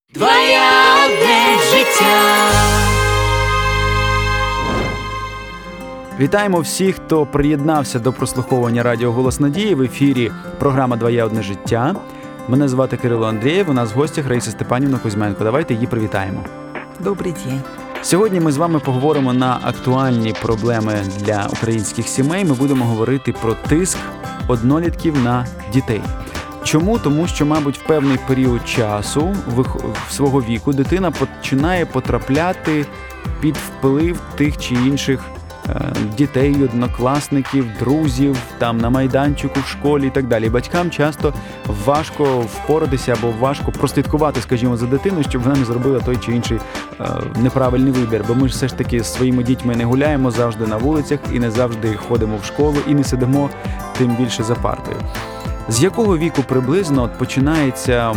Двоє життя. Вітаємо всіх, хто приєднався до прослуховування радіо «Голос Надії». В ефірі програма «Твоє одне життя». Мене звати Кирило Андрієв, у нас в гостях Раїса Степанівна Кузьменко. Давайте її привітаємо. Добрий день. Сьогодні ми з вами поговоримо на актуальні проблеми для українських сімей. Ми будемо говорити про тиск однолітків на дітей. Чому? Тому що, мабуть, в певний період часу свого віку дитина починає потрапляти під вплив тих чи інших дітей, однокласників, друзів, там на майданчику, в школі і так далі. Батькам часто важко впоратися або важко прослідкувати, скажімо, за дитиною, щоб вона не зробила той чи інший неправильний вибір. Бо ми ж все ж таки з своїми дітьми не гуляємо завжди на вулицях і не завжди ходимо в школу і не сидимо тим більше за партою. З якого віку приблизно починається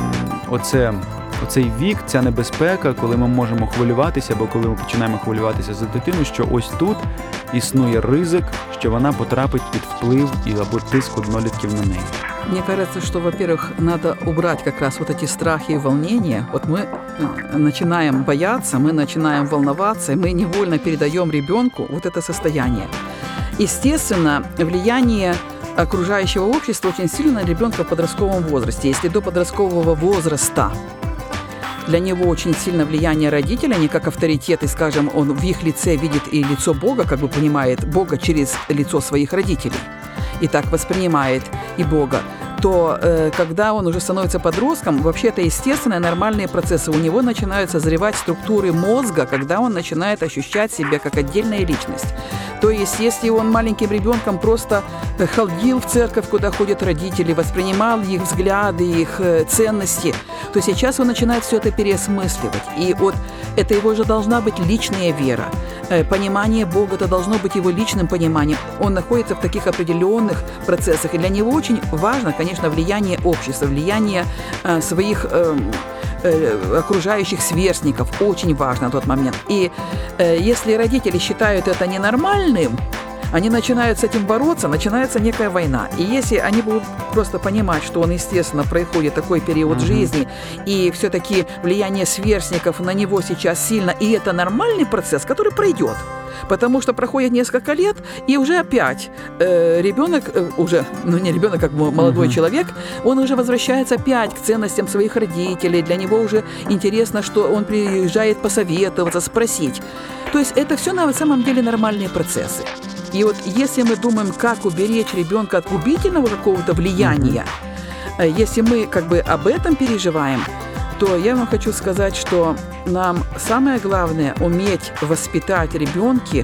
оцей вік, ця небезпека, коли ми можемо хвилюватися, або коли ми починаємо хвилюватися за дитину, що ось тут існує ризик, що вона потрапить під вплив або тиск однолітків на неї? Мне кажется, что, во-первых, надо убрать как раз вот эти страхи и волнения. Вот мы начинаем бояться, мы начинаем волноваться, и мы невольно передаем ребенку вот это состояние. Естественно, влияние окружающего общества очень сильно на ребенка в подростковом возрасте. Если до подросткового возраста для него очень сильно влияние родителей, они как авторитеты, скажем, он в их лице видит и лицо Бога, как бы понимает Бога через лицо своих родителей, и так воспринимает и Бога, то когда он уже становится подростком, вообще это естественные нормальные процессы. У него начинают созревать структуры мозга, когда он начинает ощущать себя как отдельная личность. То есть, если он маленьким ребенком просто ходил в церковь, куда ходят родители, воспринимал их взгляды, их ценности, то сейчас он начинает все это переосмысливать. И вот это его же должна быть личная вера. Понимание Бога, это должно быть его личным пониманием. Он находится в таких определенных процессах. И для него очень важно, конечно, влияние общества, влияние своих окружающих сверстников. Очень важно на тот момент. И если родители считают это ненормальным, они начинают с этим бороться, начинается некая война. И если они будут просто понимать, что он, естественно, проходит такой период жизни, и все-таки влияние сверстников на него сейчас сильно, и это нормальный процесс, который пройдет. Потому что проходит несколько лет, и уже опять ребенок, уже, не ребенок, как молодой человек, он уже возвращается опять к ценностям своих родителей. Для него уже интересно, что он приезжает посоветоваться, спросить. То есть это все на самом деле нормальные процессы. И вот если мы думаем, как уберечь ребенка от губительного какого-то влияния, если мы как бы об этом переживаем, то я вам хочу сказать, что нам самое главное уметь воспитать в ребенке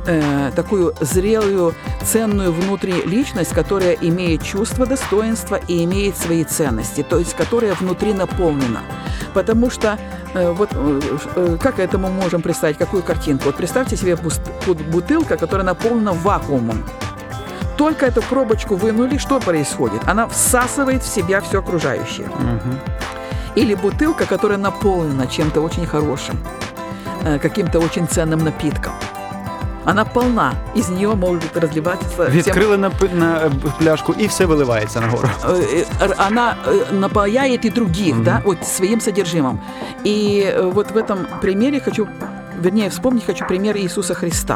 такую зрелую, ценную внутри личность, которая имеет чувство достоинства и имеет свои ценности, то есть которая внутри наполнена. Потому что вот как это мы можем представить, какую картинку? Вот представьте себе бутылка, которая наполнена вакуумом. Только эту пробочку вынули, что происходит? Она всасывает в себя все окружающее. Или бутылка, которая наполнена чем-то очень хорошим, каким-то очень ценным напитком. Она полна, из нее может разливаться... Відкрили на пляшку, и все выливается нагору. Она напаяет и других, да, вот своим содержимым. И вот в этом примере вспомнить хочу пример Иисуса Христа.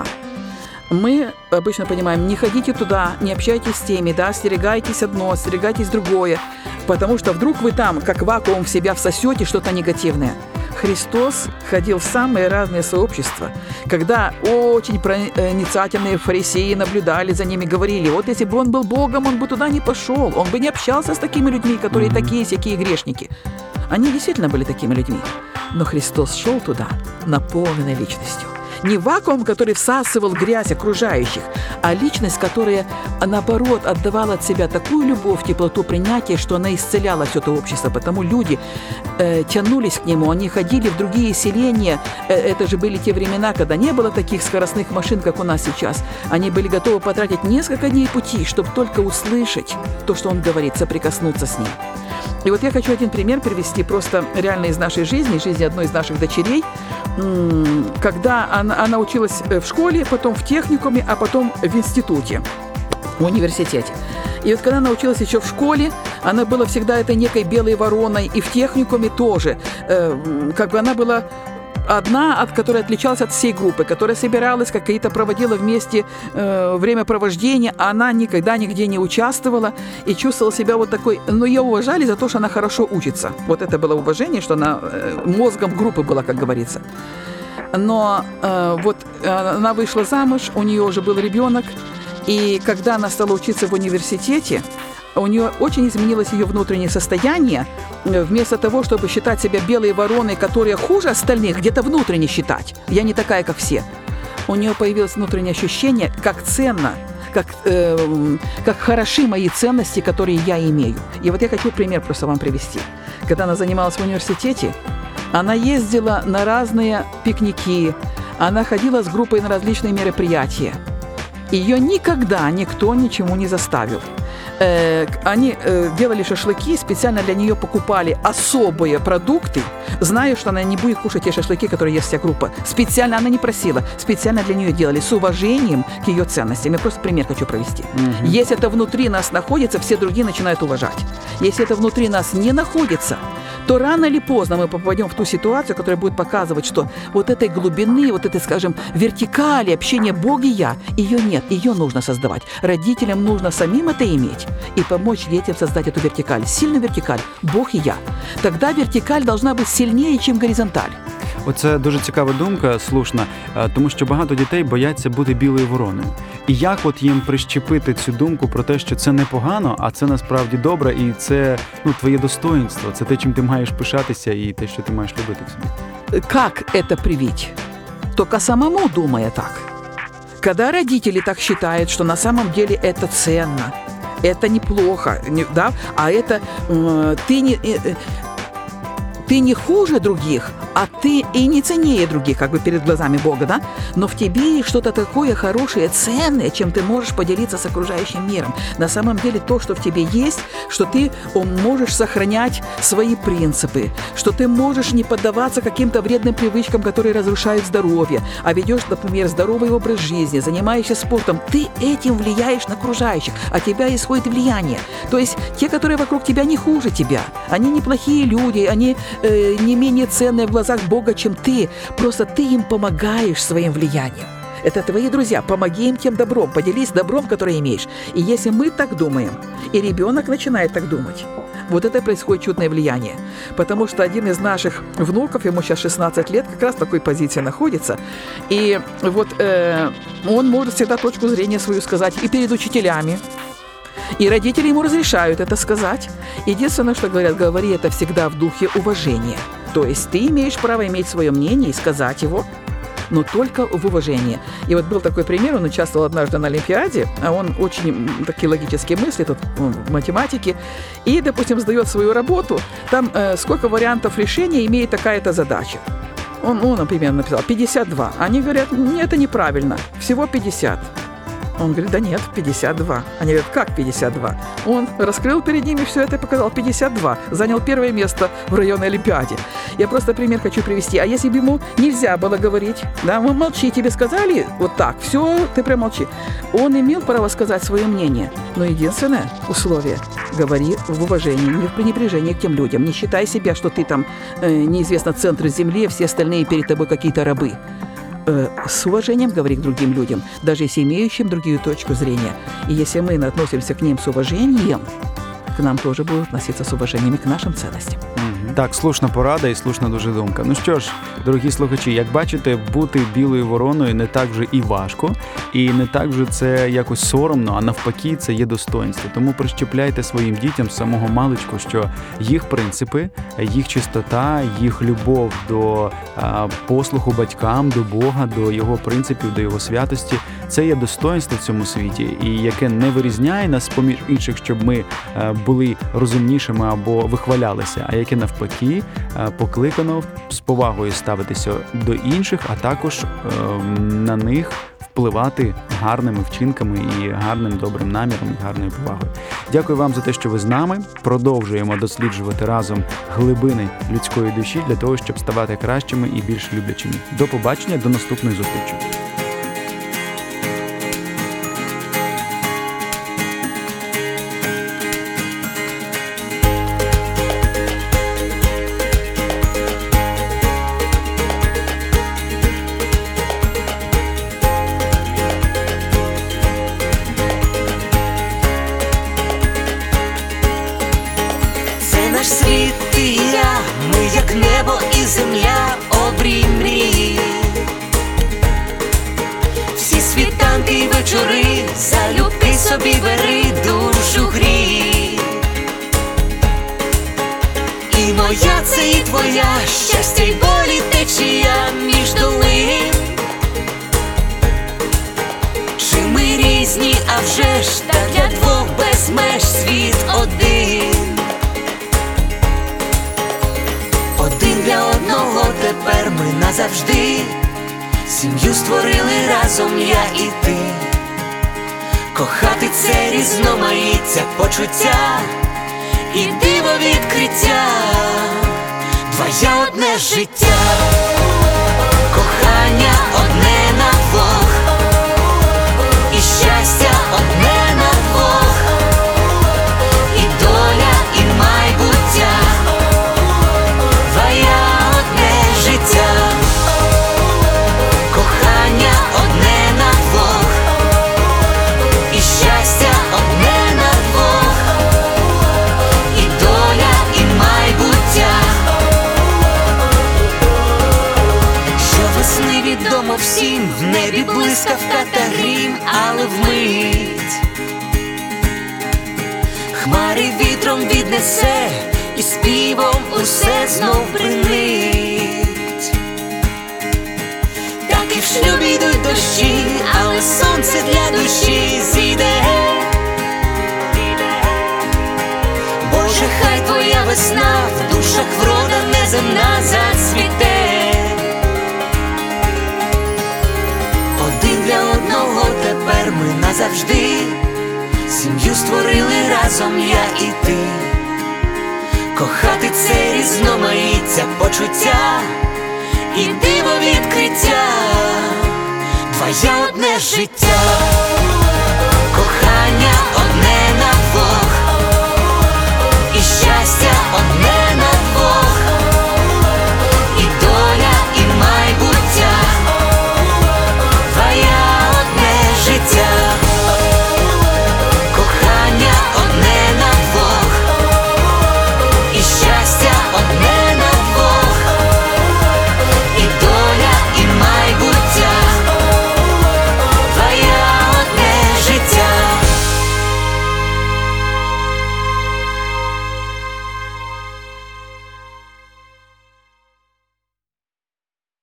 Мы обычно понимаем, не ходите туда, не общайтесь с теми, да, остерегайтесь одно, остерегайтесь другое, потому что вдруг вы там, как вакуум, в себя всосете что-то негативное. Христос ходил в самые разные сообщества, когда очень проницательные фарисеи наблюдали за ними, говорили, вот если бы он был Богом, он бы туда не пошел, он бы не общался с такими людьми, которые такие грешники. Они действительно были такими людьми, но Христос шел туда, наполненной личностью. Не вакуум, который всасывал грязь окружающих, а личность, которая, наоборот, отдавала от себя такую любовь, теплоту, принятие, что она исцеляла все это общество. Потому люди тянулись к нему, они ходили в другие селения. Это же были те времена, когда не было таких скоростных машин, как у нас сейчас. Они были готовы потратить несколько дней пути, чтобы только услышать то, что он говорит, соприкоснуться с ним. И вот я хочу один пример привести просто реально из нашей жизни одной из наших дочерей, когда она училась в школе, потом в техникуме, а потом в институте, в университете. И вот когда она училась еще в школе, она была всегда этой некой белой вороной, и в техникуме тоже. Как бы она была одна, которая отличалась от всей группы, которая собиралась, какие-то проводила вместе времяпровождение, а она никогда нигде не участвовала и чувствовала себя вот такой, но ее уважали за то, что она хорошо учится. Вот это было уважение, что она мозгом группы была, как говорится. Но вот она вышла замуж, у нее уже был ребенок, и когда она стала учиться в университете, у нее очень изменилось ее внутреннее состояние. Вместо того, чтобы считать себя белой вороной, которая хуже остальных, где-то внутренне считать. Я не такая, как все. У нее появилось внутреннее ощущение, как ценно, как хороши мои ценности, которые я имею. И вот я хочу пример просто вам привести. Когда она занималась в университете, она ездила на разные пикники, она ходила с группой на различные мероприятия. Ее никогда никто ничему не заставил. Они делали шашлыки, специально для нее покупали особые продукты, зная, что она не будет кушать те шашлыки, которые ест вся группа. Специально она не просила, специально для нее делали, с уважением к ее ценностям. Я просто пример хочу провести. Если это внутри нас находится, все другие начинают уважать. Если это внутри нас не находится, то рано или поздно мы попадем в ту ситуацию, которая будет показывать, что вот этой глубины, вот этой, скажем, вертикали общения Бог и я, ее нет, ее нужно создавать. Родителям нужно самим это иметь и помочь детям создать эту вертикаль, сильную вертикаль, Бог и я. Тогда вертикаль должна быть сильнее, чем горизонталь. Оце дуже цікава думка, слушна, тому що багато дітей бояться бути білою вороною. І як от їм прищепити цю думку про те, що це непогано, а це насправді добре, і це твоє достоинство, це те, чим ти маєш пишатися і те, що ти маєш любити в собі. Как это привить? Только самому думая так. Когда родители так считают, что на самом деле это ценно, это неплохо, да, а это ты не хуже других, а ты и не ценнее других, как бы перед глазами Бога, да? Но в тебе есть что-то такое хорошее, ценное, чем ты можешь поделиться с окружающим миром. На самом деле то, что в тебе есть, что ты можешь сохранять свои принципы, что ты можешь не поддаваться каким-то вредным привычкам, которые разрушают здоровье, а ведешь, например, здоровый образ жизни, занимаешься спортом, ты этим влияешь на окружающих, от тебя исходит влияние. То есть те, которые вокруг тебя, не хуже тебя, они неплохие люди, они не менее ценные в глазах Бога, чем ты. Просто ты им помогаешь своим влиянием. Это твои друзья. Помоги им тем добром. Поделись добром, которое имеешь. И если мы так думаем, и ребенок начинает так думать, вот это происходит чудное влияние. Потому что один из наших внуков, ему сейчас 16 лет, как раз в такой позиции находится. И вот он может всегда точку зрения свою сказать и перед учителями. И родители ему разрешают это сказать. Единственное, что говорят, говори это всегда в духе уважения. То есть ты имеешь право иметь свое мнение и сказать его, но только в уважении. И вот был такой пример, он участвовал однажды на Олимпиаде, а он очень такие логические мысли, тут в математике, и, допустим, сдает свою работу, там сколько вариантов решения имеет такая-то задача. Он, например, написал 52. Они говорят, нет, это неправильно, всего 50. Он говорит, да нет, 52. Они говорят, как 52? Он раскрыл перед ними все это и показал 52. Занял первое место в районной Олимпиаде. Я просто пример хочу привести. А если бы ему нельзя было говорить, да, молчи, тебе сказали вот так, все, ты прям молчи. Он имел право сказать свое мнение. Но единственное условие – говори в уважении, не в пренебрежении к тем людям. Не считай себя, что ты там неизвестно центр земли, а все остальные перед тобой какие-то рабы. С уважением говори к другим людям, даже если имеющим другую точку зрения. И если мы относимся к ним с уважением, к нам тоже будут относиться с уважением и к нашим ценностям. Так, слушна порада і слушна дуже думка. Ну що ж, дорогі слухачі, як бачите, бути білою вороною не так вже і важко, і не так вже це якось соромно, а навпаки, це є достоинство. Тому прищепляйте своїм дітям з самого маличку, що їх принципи, їх чистота, їх любов до послуху батькам, до Бога, до його принципів, до його святості – це є достоинство в цьому світі, і яке не вирізняє нас поміж інших, щоб ми були розумнішими або вихвалялися, а яке навпаки покликано з повагою ставитися до інших, а також на них впливати гарними вчинками і гарним добрим наміром, і гарною повагою. Дякую вам за те, що ви з нами. Продовжуємо досліджувати разом глибини людської душі для того, щоб ставати кращими і більш люблячими. До побачення, до наступної зустрічі. твоя, щастя й болі течія між долин. Чи ми різні, а вже ж та для двох без меж світ один. Один для одного тепер ми назавжди. Сім'ю створили разом я і ти. Кохати це різноманіття почуття і диво відкриття. Твоє одне життя, кохання одне на двох, і щастя одне на двох, і доля, і майбуття. Твоє одне життя, кохання одне на двох, і щастя одне на двох, і доля, і майбуття. Щовесни відомо всім, в небі блискавка та грім, але вмить хмари вітром віднесе, і співом усе знов бринить. Так і в шлюбі йдуть дощі, але сонце для душі зійде. Боже, хай твоя весна в душах врода неземна зацвіте. Один для одного тепер ми назавжди. Сім'ю створили разом я і ти. Кохати це різноманіття почуття і диво відкриття. Твоє одне життя, кохання одне на двох, і щастя одне